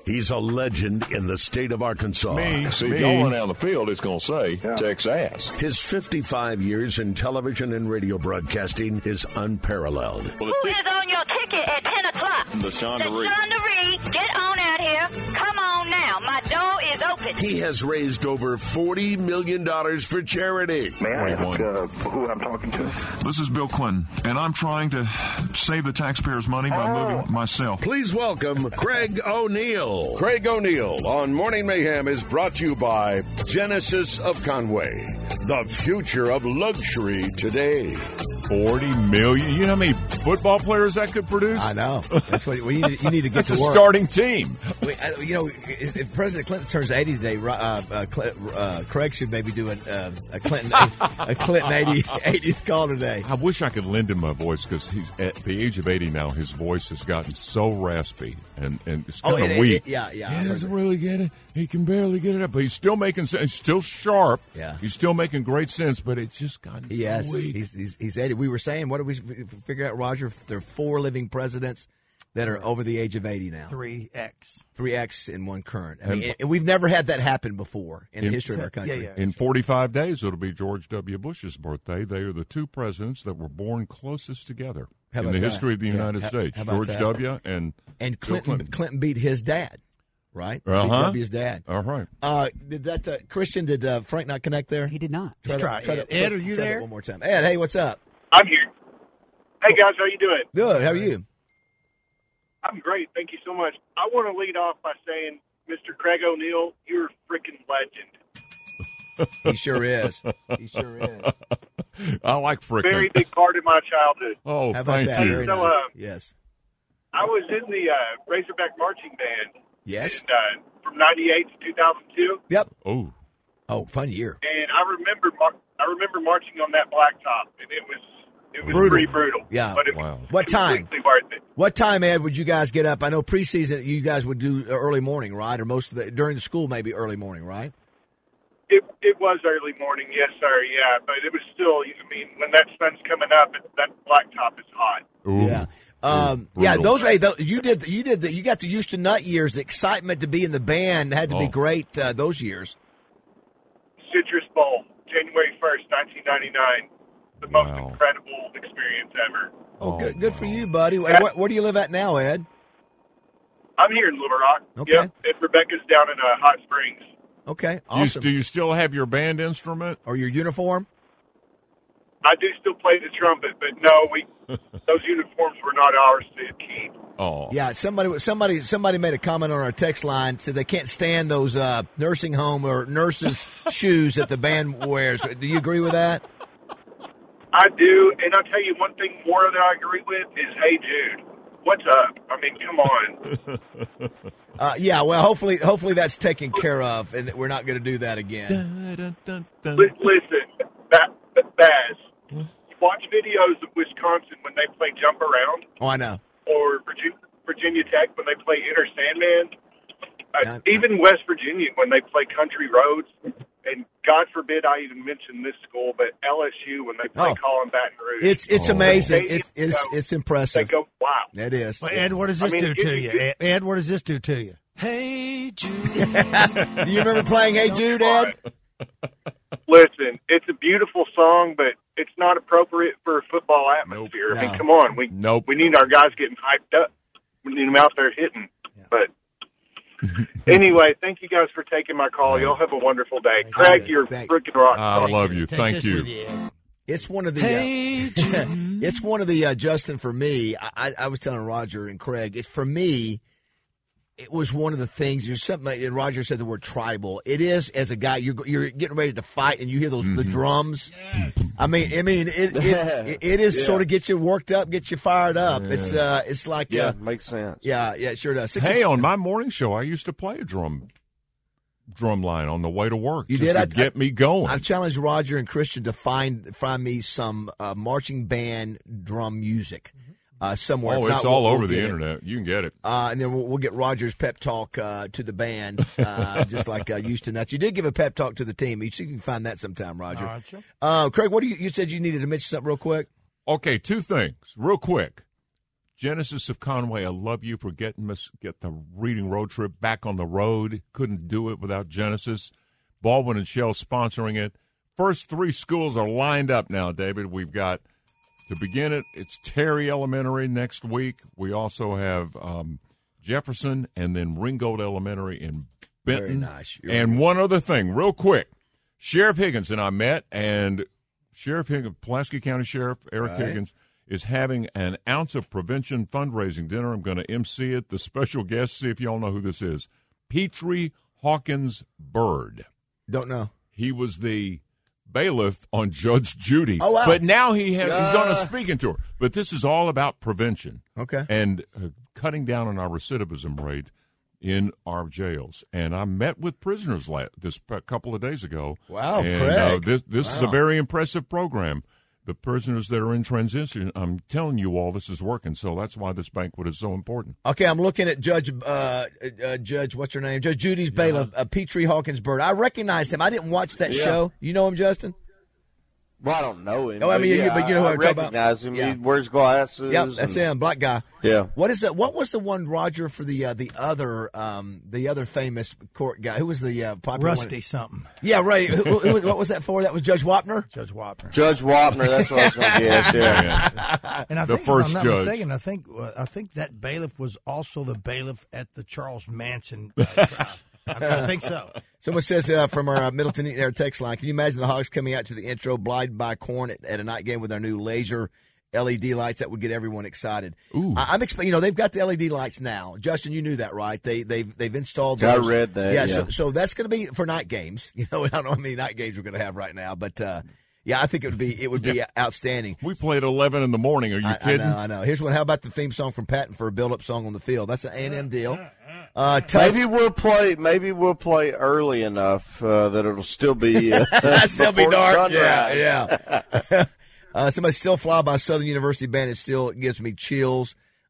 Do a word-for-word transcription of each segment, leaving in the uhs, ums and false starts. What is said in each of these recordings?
He's a legend in the state of Arkansas. Me, See, me. if y'all run down the field, it's going to say Yeah. Texas. His fifty-five years in television and radio broadcasting is unparalleled. Who is on your ticket at ten o'clock? LaShonda Reed. LaShonda Reed, get on out here. Come on now. My door is open. He has raised over forty million dollars for charity. May I ask one. uh, who I'm talking to? This is Bill Clinton, and I'm trying to save the taxpayers' money by moving myself. Please welcome Craig O'Neill. Craig O'Neill on Morning Mayhem is brought to you by Genesis of Conway, the future of luxury today. forty million. You know how many football players that could produce? I know. That's what we need. You need to get That's to a work. starting team. We, uh, you know, if, if President Clinton turns eighty today, uh, uh, Cl- uh, Craig should maybe do an, uh, a Clinton a Clinton eighty, eightieth call today. I wish I could lend him my voice because he's at the age of eighty now. His voice has gotten so raspy and, and it's kind Oh, of it- weak. it- yeah, yeah, I He heard doesn't that. really get it. He can barely get it up, but he's still making sense. He's still sharp. Yeah. He's still making great sense, but it's just gotten Yes, so weak. he's, he's he's eighty. We were saying, what did we f- figure out, Roger? There are four living presidents that are over the age of eighty now. Three X. Three X and one current. I mean, And- and we've never had that happen before in the In- history of our country. Yeah, yeah. In forty-five days, it'll be George W. Bush's birthday. They are the two presidents that were born closest together How in about the that? history of the Yeah. United How- States. how about George that? W. and And Bill Clinton, Clinton beat his dad, right? Beat Uh-huh. W's dad. All right. Uh, did that uh, Christian? Did uh, Frank not connect there? He did not. Try Let's that- try, try Ed. that- Ed, try- are you try that there? one more time? Ed, hey, what's up? I'm here. Hey, guys, how you doing? Good. How are you? I'm great. Thank you so much. I want to lead off by saying, Mister Craig O'Neill, you're a freaking legend. He sure is. He sure is. I like frickin'. Very big part of my childhood. Oh, How about thank that? you. Very So, nice. uh, Yes. I was in the uh, Razorback marching band Yes. and, uh, from ninety-eight to two thousand two, Yep. Oh, Oh, fun year. and I remember mar- I remember marching on that blacktop, and it was it was Brutal. pretty brutal. Yeah. But it Wow. was What time? completely worth it. What time, Ed, would you guys get up? I know preseason you guys would do early morning, right? Or most of the during the school, maybe early morning, right? It it was early morning, yes, sir. Yeah, but it was still. I mean, when that sun's coming up, it, that blacktop is hot. Ooh. Yeah. Um, Ooh, yeah, brutal. those, hey, those you did you did the, you got the Houston Nut years. The excitement to be in the band had to be Oh. great uh, those years. Citrus Bowl, January first, nineteen ninety nine. The most Wow. incredible experience ever. Oh, Oh, good good for you, buddy. Hey, Yeah. where, where do you live at now, Ed? I'm here in Little Rock. Okay. Yep. And Rebecca's down in uh, Hot Springs. Okay, You- awesome. do you still have your band instrument? Or your uniform? I do still play the trumpet, but no, we those uniforms were not ours to keep. Oh, Yeah, somebody somebody somebody made a comment on our text line, said they can't stand those uh, nursing home or nurses' shoes that the band wears. Do you agree with that? I do, and I'll tell you one thing more that I agree with is, hey, Jude, what's up? I mean, come on. Uh, yeah, well, hopefully hopefully that's taken care of, and that we're not going to do that again. Dun, dun, dun, dun. Li- Listen, that, that Baz, watch videos of Wisconsin when they play Jump Around, Oh, I know. or Virginia, Virginia Tech when they play Inner Sandman. Uh, Yeah. even West Virginia when they play Country Roads. And God forbid I even mention this school, but L S U when they play Oh. Colin Baton Rouge. It's it's Oh. amazing. They- It's it's uh, it's They impressive. go, wow. It is. Well, Ed, what does this I mean, do it- to it- you? it- Ed, Ed, what does this do to you? Do you remember playing Hey Jude, Ed? Listen, it's a beautiful song, but it's not appropriate for a football atmosphere. Nope. I mean, No. come on. We Nope. we need our guys getting hyped up. We need them out there hitting. But anyway, thank you guys for taking my call. Y'all have a wonderful day. Craig, you. you're a Thank- freaking rock I star. love you. Take Thank this you. with Ed. It's one of the. Uh, it's one of the uh, Justin for me. I, I, I was telling Roger and Craig. It's for me. It was one of the things. There's something. And Roger said the word tribal. It is as a guy. You're you're getting ready to fight, and you hear those the drums. I mean, I mean, it it, it, it is sort of get you worked up, get you fired up. It's uh, it's like Yeah, uh, makes sense. yeah, yeah, it sure does. Six, Hey, on my morning show, I used to play a drum drum line on the way to work. You just did? to I- get I- me going. I've challenged Roger and Christian to find find me some uh, marching band drum music uh, somewhere. oh, If it's not, all we'll- over we'll the get it. internet. You can get it. Uh, and then we'll, we'll get Roger's pep talk uh, to the band, uh, just like uh, Houston Nuts. You did give a pep talk to the team. You can find that sometime, Roger. All right, sure. Uh, Craig, what do you? You said you needed to mention something real quick. Okay, two things, real quick. Genesis of Conway, I love you for getting us get the reading road trip back on the road. Couldn't do it without Genesis. Baldwin and Shell sponsoring it. First three schools are lined up now, David. We've got, to begin it, it's Terry Elementary next week. We also have um, Jefferson and then Ringgold Elementary in Benton. Very nice. You're and right. one other thing, real quick. Sheriff Higgins and I met, and Sheriff Higgins, Pulaski County Sheriff Eric Right. Higgins, is having an ounce of prevention fundraising dinner. I'm going to emcee it. The special guest, see if y'all know who this is, Petrie Hawkins Bird. Don't know. He was the bailiff on Judge Judy. Oh, wow. But now he has, he's on a Uh. speaking tour. But this is all about prevention. Okay. And uh, cutting down on our recidivism rate in our jails. And I met with prisoners la- this a couple of days ago. Wow, and, Craig. Uh, this this is a Wow. very impressive program. The prisoners that are in transition, I'm telling you all, this is working. So that's why this banquet is so important. Okay, I'm looking at Judge uh, uh, Judge. What's her name? Judge Judy's bailiff, uh, Petrie Hawkins Bird. I recognize him. I didn't watch that Yeah. show. You know him, Justin? Well, I don't know him. Oh, I but mean, you- yeah, but you know who I I'm talking about. recognize him. Yeah. He wears glasses. Yep, that's and- him, black guy. Yeah. What is that? What was the one, Roger, for the uh, the other um, the other famous court guy? Who was the uh, popular Rusty one? something. Yeah, right. Who, who, what was that for? That was Judge Wapner. Judge Wapner. Judge Wapner. That's what I was going to guess. Yeah. And I The think, first if I'm not judge. mistaken, I think uh, I think that bailiff was also the bailiff at the Charles Manson uh, trial. I, I think so. Someone says uh, from our uh, Middleton Eaton Air text line, can you imagine the Hogs coming out to the intro, blinded by corn at, at a night game with our new laser L E D lights? That would get everyone excited. Ooh. I, I'm expecting. You know, they've got the L E D lights now. Justin, you knew that, right? They they've they've installed. I those. read that, Yeah, yeah. So, so that's going to be for night games. You know, I don't know how many night games we're going to have right now, but uh, yeah, I think it would be it would be outstanding. We played eleven in the morning. Are you I, kidding? I know, I know. Here's one. How about the theme song from Patton for a build-up song on the field? That's an A and M deal. Uh, tough. Maybe we'll play. Maybe we'll play early enough uh, that it'll still be uh, still be before dark. sunrise. Yeah, yeah. uh, somebody still fly by Southern University band. It still gives me chills.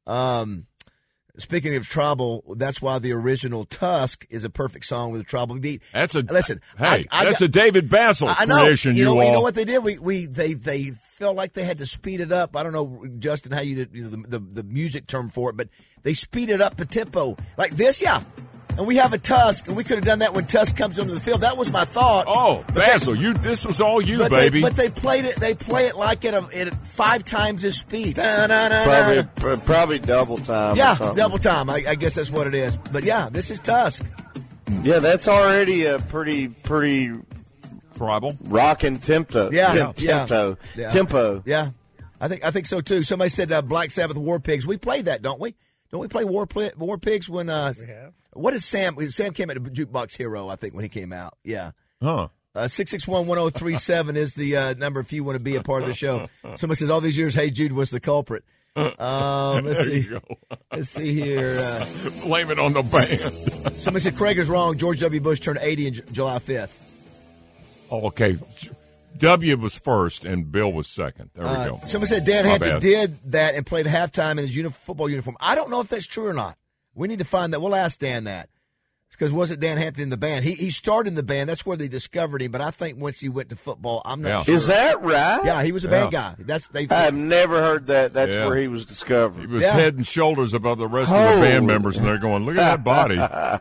Um, speaking of tribal, that's why the original Tusk is a perfect song with a tribal beat. That's a listen. Hey, I, I that's got, a David Basil I know. creation. You know, all. you know what they did? We we they they felt like they had to speed it up. I don't know, Justin, how you did, you know, the, the the music term for it, but they speeded up the tempo like this. Yeah. And we have a Tusk, and we could have done that when Tusk comes onto the field. That was my thought. Oh, But Basil, they- you. This was all you, but baby. They, but they played it. They play it like at, a, at five times the speed. Da, da, da, Probably, da. pr- probably double time. or Yeah, something. double time. I, I guess that's what it is. But yeah, this is Tusk. Yeah, that's already a pretty, pretty Tribal. rocking tempo. Yeah, Tem- yeah. tempo. Yeah. Tempo. Yeah, I think I think so too. Somebody said uh, Black Sabbath War Pigs. We played that, don't we? Don't we play War Pl- War Pigs when? Uh, we have. What is Sam? Sam came at the Jukebox Hero, I think, when he came out. Yeah. Huh. Uh, six six one, one oh three seven is the uh, number if you want to be a part of the show. Somebody says all these years, Hey Jude was the culprit. Um, let's There see. you go. Let's see here. Uh, Blame it on the band. somebody said Craig is wrong. George W. Bush turned eighty on J- July fifth. Oh, okay. W was first and Bill was second. There we Uh, go. somebody said Dan My Hampton bad. did that and played halftime in his uni- football uniform. I don't know if that's true or not. We need to find that. We'll ask Dan that. Because wasn't Dan Hampton in the band? He he started in the band. That's where they discovered him. But I think once he went to football, I'm not Yeah. sure. Is that right? Yeah, he was a band Yeah. guy. That's they. I've never heard that. That's Yeah. where he was discovered. He was Yeah. head and shoulders above the rest of Oh. the band members, and they're going, look at that body.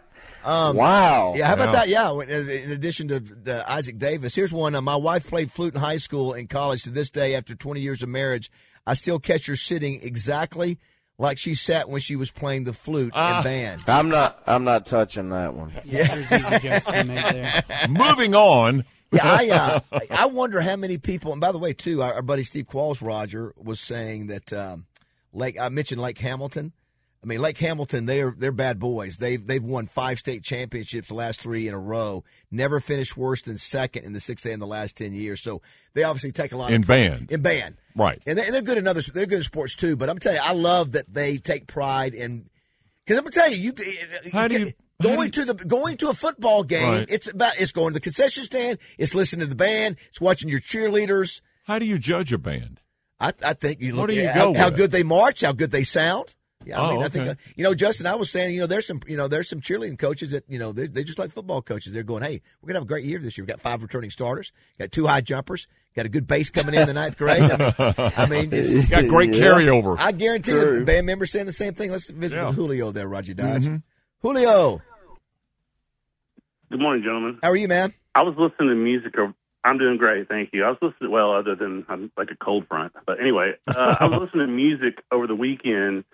wow. Yeah, how about Yeah. that? Yeah, when- in addition to uh, Isaac Davis, here's one. Uh, my wife played flute in high school and college. To this day, after twenty years of marriage, I still catch her sitting exactly like she sat when she was playing the flute Ah. in band. I'm not. I'm not touching that one. Yeah, there's easy jokes to be made there. Moving on. Yeah, I uh, I wonder how many people. And by the way, too, our, our buddy Steve Qualls, Roger, was saying that um, Lake. I mentioned Lake Hamilton. I mean, Lake Hamilton, they're they're bad boys. They've they've won five state championships, the last three in a row. Never finished worse than second in the six A in the last ten years. So they obviously take a lot In of band. in band, Right. And, they, and they're good in other. They're good in sports too. But I'm telling you, I love that they take pride in. Because I'm gonna tell you, you, How do you you- how going do you- to the going to a football game. Right. It's about it's going to the concession stand. It's listening to the band. It's watching your cheerleaders. How do you judge a band? I, I think you What look do you at go how, how with? good they march, how good they sound. Yeah, I Oh, mean, I okay. think uh, you know, Justin. I was saying, you know, there's some, you know, there's some cheerleading coaches that, you know, they they just like football coaches. They're going, hey, we're gonna have a great year this year. We got five returning starters, got two high jumpers, got a good base coming in in the ninth grade. I mean, I mean it's, Got great Yeah. carryover. I guarantee True. you, the band members saying the same thing. Let's visit Yeah. with Julio there, Roger Dodge. Mhm. Julio, Good morning, gentlemen. how are you, man? I was listening to music. Or, I'm doing great, thank you. I was listening, well, other than I'm like a cold front. But anyway, uh, I was listening to music over the weekend,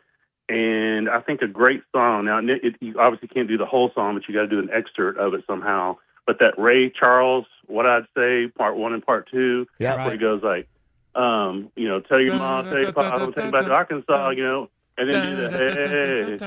and I think a great song. Now, it, it, you obviously can't do the whole song, but you got to do an excerpt of it somehow. But that Ray Charles, What I'd Say, part one and part two, Yeah. where he goes like, um, you know, tell your mom, tell your pop, I'm thinking about the Arkansas, you know, and then do the hey,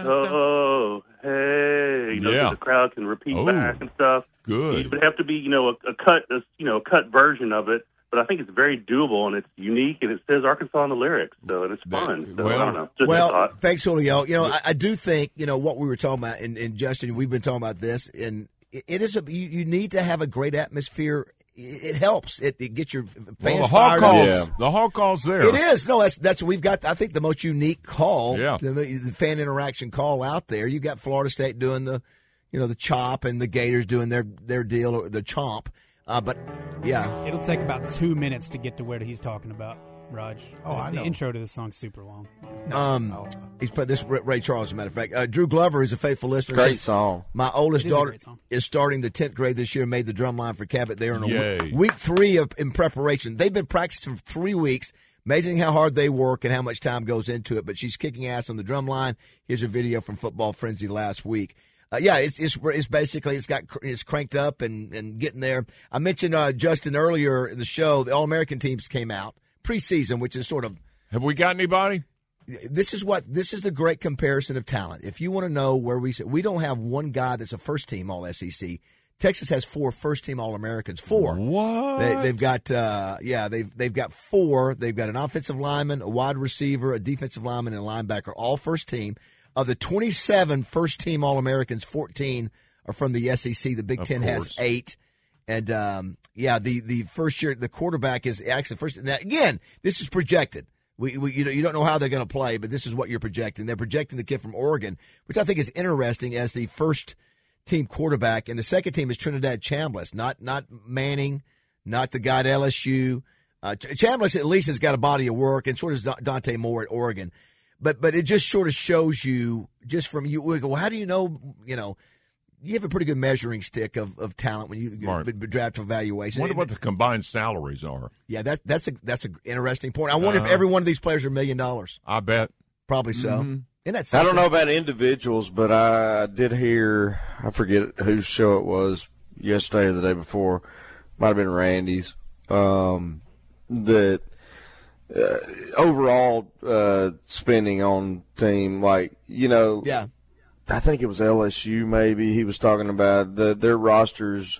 oh, hey, you know, Yeah. so the crowd can repeat Oh. back and stuff. Good. It would have to be, you know, a, a cut, a, you know, a cut version of it. But I think it's very doable and it's unique and it says Arkansas in the lyrics, so and it's fun. So well- I don't know. Just a Well, thought. thanks, Julio. You know, I, I do think, you know, what we were talking about, and, and Justin, we've been talking about this, and it, it is a, you, you need to have a great atmosphere. It, it helps. It, it gets your fans Well, the hall fired up. calls. Yeah. The hall calls there. It is. No, that's that's we've got. I think the most unique call, Yeah. the, the fan interaction call out there. You got Florida State doing the, you know, the chop, and the Gators doing their their deal, or the chomp. Uh, but yeah, It'll take about two minutes to get to where he's talking about, Raj. Oh, the, I the know. intro to this song's super long. um, he's put this Ray Ray Charles. As a matter of fact, uh, Drew Glover is a faithful listener. Great says, song. My oldest It is a daughter great song. is starting the tenth grade this year. Made the drum line for Cabot. They are in a Yay. week, week three of in preparation. They've been practicing for three weeks. Amazing how hard they work and how much time goes into it. But she's kicking ass on the drum line. Here's a video from Football Frenzy last week. Uh, yeah, it's, it's it's basically it's got it's cranked up and, and getting there. I mentioned uh, Justin earlier in the show. The All American teams came out preseason, which is sort of Have we got anybody? this is what this is the great comparison of talent. If you want to know where we we don't have one guy that's a first team All S E C. Texas has four first team All Americans. Four. What? They, they've got uh, yeah they've they've got four. They've got an offensive lineman, a wide receiver, a defensive lineman, and a linebacker, all first team. Of the twenty-seven first team All Americans, fourteen are from the S E C. The Big Of Ten course. has eight. And um, yeah, the, the first year the quarterback is actually first. Now, again, this is projected. We, we you know you don't know how they're going to play, but this is what you're projecting. They're projecting the kid from Oregon, which I think is interesting as the first team quarterback, and the second team is Trinidad Chambliss, not not Manning, not the guy at L S U. Uh, Chambliss at least has got a body of work, and so does Dante Moore at Oregon. But but it just sort of shows you just from you. We go, well, how do you know? You know, you have a pretty good measuring stick of, of talent when you Right. b- b- draft evaluation. Wonder what the combined salaries are. Yeah, that that's a that's an interesting point. I wonder Uh-huh. if every one of these players are a million dollars. I bet. Probably so. Mhm. Isn't that I don't something? know about individuals, but I did hear, I forget whose show it was yesterday or the day before, might have been Randy's, um, that uh, overall uh, spending on team, like, you know, Yeah. I think it was L S U maybe he was talking about, the, their roster's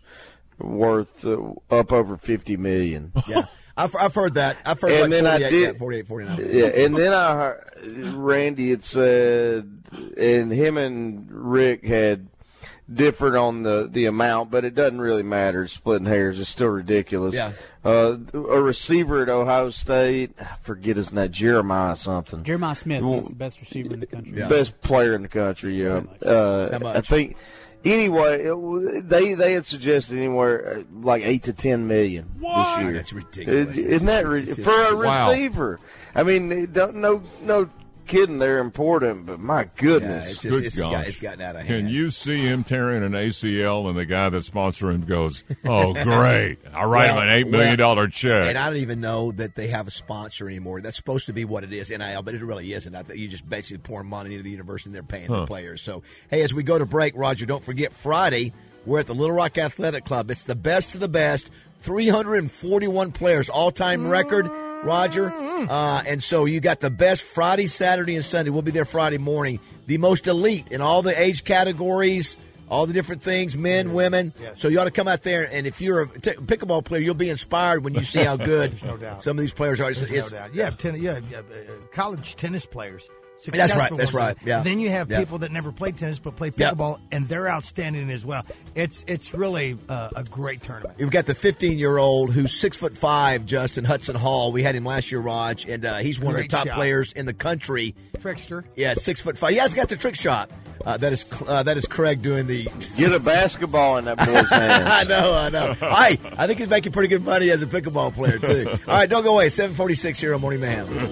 worth uh, up over fifty million dollars. Yeah. I've, I've heard that. I've heard And like then I forty-eight, did- yeah, forty-eight, forty-nine. Yeah, and then I heard Randy had said, and him and Rick had differed on the, the amount, but it doesn't really matter. Splitting hairs is still ridiculous. Yeah. Uh, a receiver at Ohio State, I forget his name, Jeremiah something. Jeremiah Smith is the best receiver in the country. Yeah. Best player in the country, yeah. Uh, How much? I think. Anyway, it, they they had suggested anywhere uh, like eight to ten million What? this year. That's ridiculous. It- It's isn't that just- ri- it's just- for a Wow. receiver? I mean, it don't, no no kidding, they're important, but my Yeah, goodness, it's just Good it's, gosh. got, it's gotten out of hand. Can you see him tearing an A C L and the guy that's sponsoring goes, oh, great. I'll write him Well, an eight million dollars check. And I don't even know that they have a sponsor anymore. That's supposed to be what it is, N I L, but it really isn't. I think you just basically pour money into the university and they're paying the Huh. players. So, hey, as we go to break, Roger, don't forget Friday, we're at the Little Rock Athletic Club. It's the best of the best. three hundred forty-one players, all-time record, Roger. Uh, and so you got the best Friday, Saturday, and Sunday. We'll be there Friday morning. The most elite in all the age categories, all the different things, men, women. Yes. So you ought to come out there, and if you're a t- pickleball player, you'll be inspired when you see how good no doubt. some of these players are. It's, There's it's, no doubt. You have, ten, you have, you have uh, college tennis players successful right, that's ones. right, yeah. And then you have Yeah. people that never played tennis but play Yep. pickleball, and they're outstanding as well. It's it's really uh, a great tournament. You've got the fifteen-year-old who's six foot five, Justin Hudson Hall. We had him last year, Raj, and uh, he's one Great of the top shot. players in the country. Trickster. Yeah, six foot five. He has got the trick shot. Uh, that is uh, that is Craig doing the. Get a basketball in that boy's hands. I know, I know. Hey, I think he's making pretty good money as a pickleball player too. All right, don't go away. seven forty-six here on Morning Mayhem.